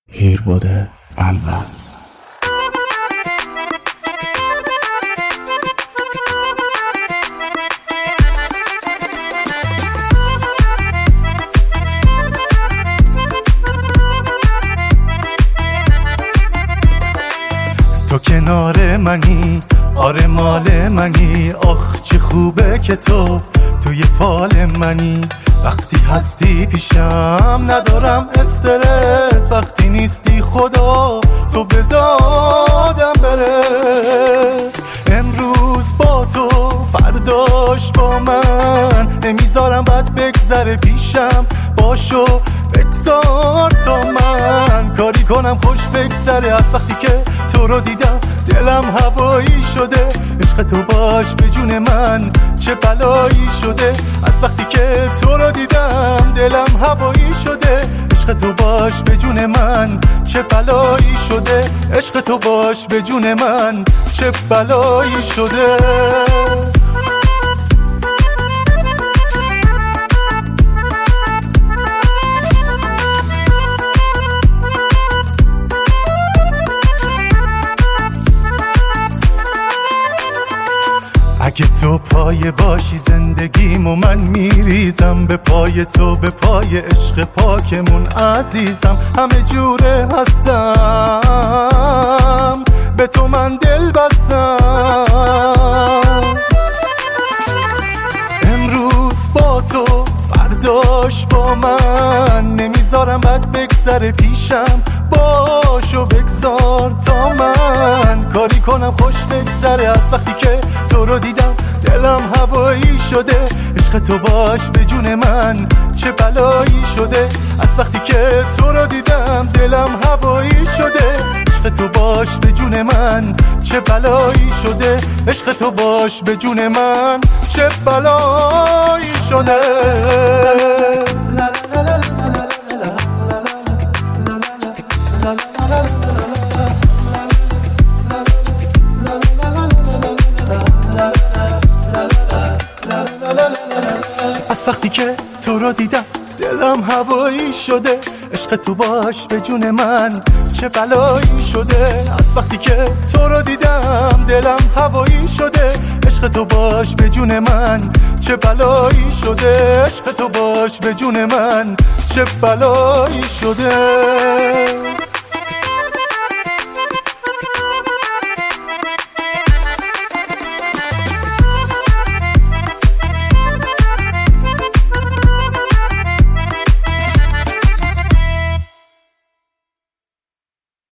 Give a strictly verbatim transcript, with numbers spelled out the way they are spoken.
هیرباده اول. تو کنار منی، آره مال منی، آخ چه خوبه که تو توی فال منی. وقتی هستی پیشم ندارم استرس، وقتی نیستی خدا تو به دادم برس. امروز با تو فرداش با من، نمیذارم بد بگذره پیشم، باشو بگذار تا من کاری کنم خوش بگذره. از وقتی که تو رو دیدم دلم هوایی شده، عشق تو باش به جون من چه بلایی شده. از وقتی که تو رو دیدم دلم هوایی شده، عشق تو باش به جون من چه بلایی شده. عشق تو باش به جون من چه بلایی شده. اگه تو پای باشی زندگیمو من میریزم، به پای تو به پای عشق پاکمون عزیزم. همه جوره هستم به تو من دل بستم. امروز با تو فرداش با من، نمیذارم بد بگذره پیشم، باشو بگذار تا من کاری کنم خوش بگذره. از وقتی که تو رو دیدم دلم هوایی شده، عشق تو باش به جون من چه بلایی شده. از وقتی که تو رو دیدم دلم هوایی شده، عشق تو باش به جون من چه بلایی شده. عشق تو باش به جون من چه بلایی شده. از وقتی که تو رو دیدم دلم هوایی شده، عشق تو باش به جون من چه بلایی شده. از وقتی که تو رو دیدم دلم هوایی شده، عشق تو باش به جون من چه بلایی شده. عشق تو باش به جون من چه بلایی شده.